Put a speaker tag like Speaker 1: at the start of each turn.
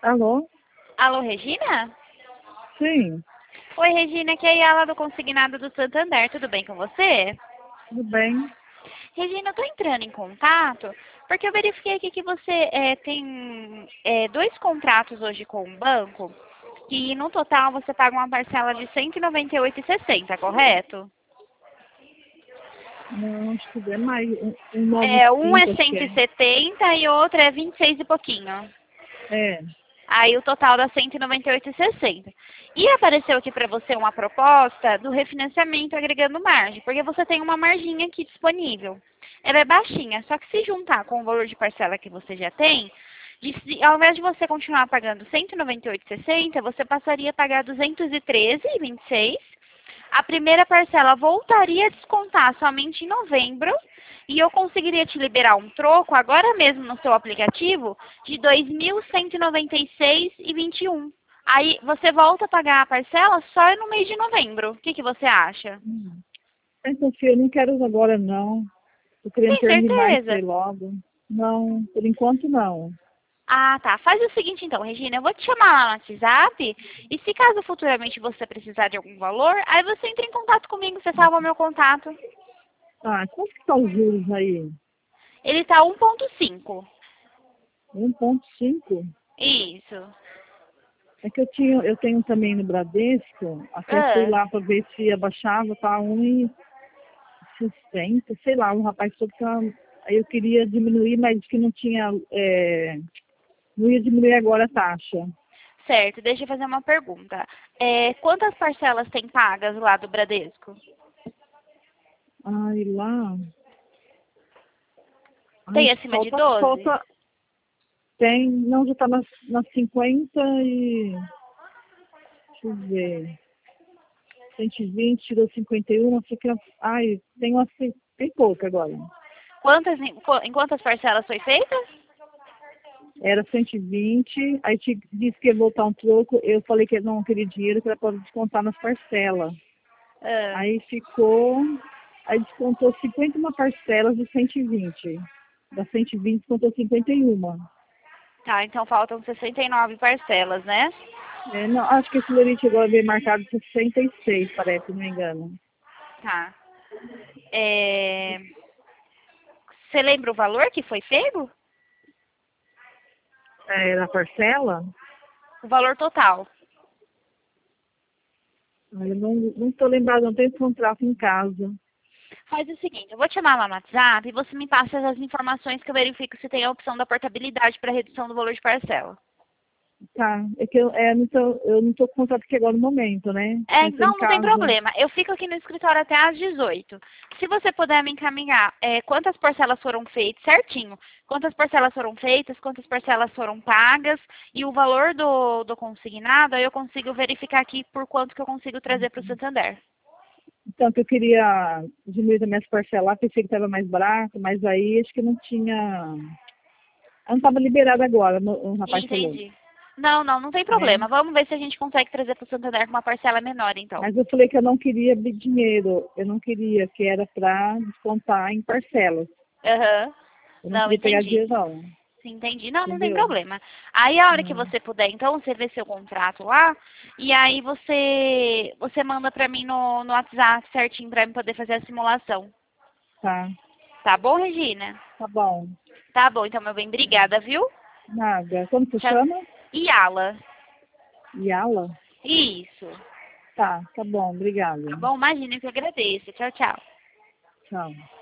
Speaker 1: Alô?
Speaker 2: Alô, Regina?
Speaker 1: Sim,
Speaker 2: Oi, Regina, aqui é a Yala do Consignado do Santander. Tudo bem com você?
Speaker 1: tudo bem?
Speaker 2: Regina, eu estou entrando em contato porque eu verifiquei aqui que você tem dois contratos hoje com o banco e no total você paga uma parcela de R$ 198,60, correto?
Speaker 1: Não, acho que é mais. Um
Speaker 2: Um é
Speaker 1: 95, acho que
Speaker 2: 170
Speaker 1: é.
Speaker 2: e 70 e outro é 26 e pouquinho.
Speaker 1: É.
Speaker 2: Aí o total dá R$ 198,60. E apareceu aqui para você uma proposta do refinanciamento agregando margem, porque você tem uma marginha aqui disponível. Ela é baixinha, só que se juntar com o valor de parcela que você já tem, ao invés de você continuar pagando R$ 198,60, você passaria a pagar R$ 213,26. A primeira parcela voltaria a descontar somente em novembro e eu conseguiria te liberar um troco agora mesmo no seu aplicativo de R$ 2.196,21. Aí você volta a pagar a parcela só no mês de novembro. O que você acha?
Speaker 1: Então, filho, eu não quero agora, não. Tô querendo
Speaker 2: Tem
Speaker 1: terminar isso
Speaker 2: certeza?
Speaker 1: aí logo. Não, por enquanto, não.
Speaker 2: Ah, tá. Faz o seguinte então, Regina, eu vou te chamar lá no WhatsApp e se caso futuramente você precisar de algum valor, aí você entra em contato comigo, você salva meu contato.
Speaker 1: Tá, quanto que estão os juros aí?
Speaker 2: Ele tá 1,5.
Speaker 1: 1,5?
Speaker 2: Isso.
Speaker 1: É que eu tenho também no Bradesco, até fui
Speaker 2: Ah.
Speaker 1: lá para ver se abaixava, tá 1,60, sei lá, um rapaz falou que aí eu queria diminuir, mas que não tinha, não ia diminuir agora a taxa.
Speaker 2: Certo, deixa eu fazer uma pergunta. Quantas parcelas tem pagas lá do Bradesco?
Speaker 1: Ai, lá. Ai,
Speaker 2: Tem acima de
Speaker 1: falta,
Speaker 2: 12?
Speaker 1: tem, não, já está nas 50 e, deixa eu ver, 120, tirou 51, fica, ai, tem umas, tem pouco agora.
Speaker 2: Em quantas parcelas foi feita?
Speaker 1: Era 120, aí te disse que ia voltar um troco, eu falei que eu não queria dinheiro, que era para descontar nas parcelas.
Speaker 2: Ah,
Speaker 1: Aí ficou, aí descontou 51 parcelas de 120. Das 120 descontou 51.
Speaker 2: tá, então faltam 69 parcelas, né?
Speaker 1: É, não, acho que esse lerite agora veio marcado 66, parece, se não me engano.
Speaker 2: Tá. É, Você lembra o valor que foi pego?
Speaker 1: É, na parcela?
Speaker 2: O valor total.
Speaker 1: Eu não estou lembrada, não tenho esse contrato em casa.
Speaker 2: Faz o seguinte, eu vou te chamar lá no WhatsApp e você me passa as informações que eu verifico se tem a opção da portabilidade para redução do valor de parcela.
Speaker 1: Tá, é que eu não tô com contrato aqui agora no momento, né? Mas tô em
Speaker 2: Não tem
Speaker 1: casa.
Speaker 2: problema. Eu fico aqui no escritório até às 18. Se você puder me encaminhar quantas parcelas foram feitas, certinho, quantas parcelas foram feitas, quantas parcelas foram pagas e o valor do consignado, aí eu consigo verificar aqui por quanto que eu consigo trazer para o Santander.
Speaker 1: Então, que eu queria diminuir também as parcelas, pensei que estava mais barato, mas aí acho que não tinha. Não estava liberado agora, o rapaz falou,
Speaker 2: Entendi. Não tem
Speaker 1: né?
Speaker 2: problema. Vamos ver se a gente consegue trazer para o Santander com uma parcela menor, então.
Speaker 1: Mas eu falei que eu não queria dinheiro, eu não queria, que era para descontar em parcelas.
Speaker 2: Aham.
Speaker 1: Eu não
Speaker 2: Não,
Speaker 1: queria pegar
Speaker 2: entendi.
Speaker 1: dinheiro, não.
Speaker 2: Sim, entendi. Não tem
Speaker 1: Entendeu?
Speaker 2: problema. Aí a hora que
Speaker 1: Não.
Speaker 2: você puder, então, você vê seu contrato lá e aí você manda pra mim no WhatsApp certinho pra mim poder fazer a simulação.
Speaker 1: Tá,
Speaker 2: Tá bom, Regina?
Speaker 1: tá bom.
Speaker 2: Tá bom, então, meu bem. Obrigada, viu?
Speaker 1: Nada. Como você
Speaker 2: Tchau.
Speaker 1: chama?
Speaker 2: Yala.
Speaker 1: Yala?
Speaker 2: Isso.
Speaker 1: Tá bom, obrigada.
Speaker 2: Tá bom? Imagina que eu agradeço. Tchau, tchau.
Speaker 1: Tchau.